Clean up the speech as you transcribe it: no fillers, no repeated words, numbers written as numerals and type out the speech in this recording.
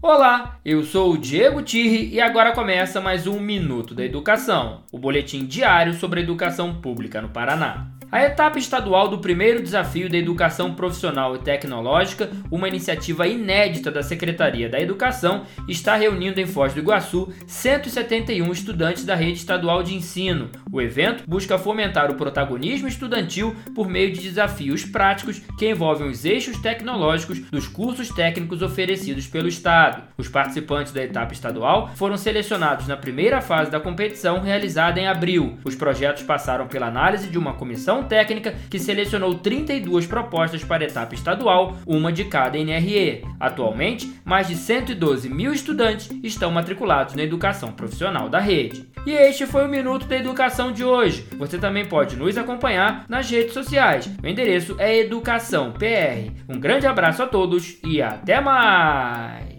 Olá, eu sou o Diego Tirri e agora começa mais um Minuto da Educação, o boletim diário sobre a educação pública no Paraná. A etapa estadual do primeiro desafio da educação profissional e tecnológica, uma iniciativa inédita da Secretaria da Educação, está reunindo em Foz do Iguaçu 171 estudantes da rede estadual de ensino. O evento busca fomentar o protagonismo estudantil por meio de desafios práticos que envolvem os eixos tecnológicos dos cursos técnicos oferecidos pelo Estado. Os participantes da etapa estadual foram selecionados na primeira fase da competição realizada em abril. Os projetos passaram pela análise de uma comissão técnica que selecionou 32 propostas para a etapa estadual, uma de cada NRE. Atualmente, mais de 112 mil estudantes estão matriculados na educação profissional da rede. E este foi o Minuto da Educação de hoje. Você também pode nos acompanhar nas redes sociais. O endereço é Educação PR. Um grande abraço a todos e até mais!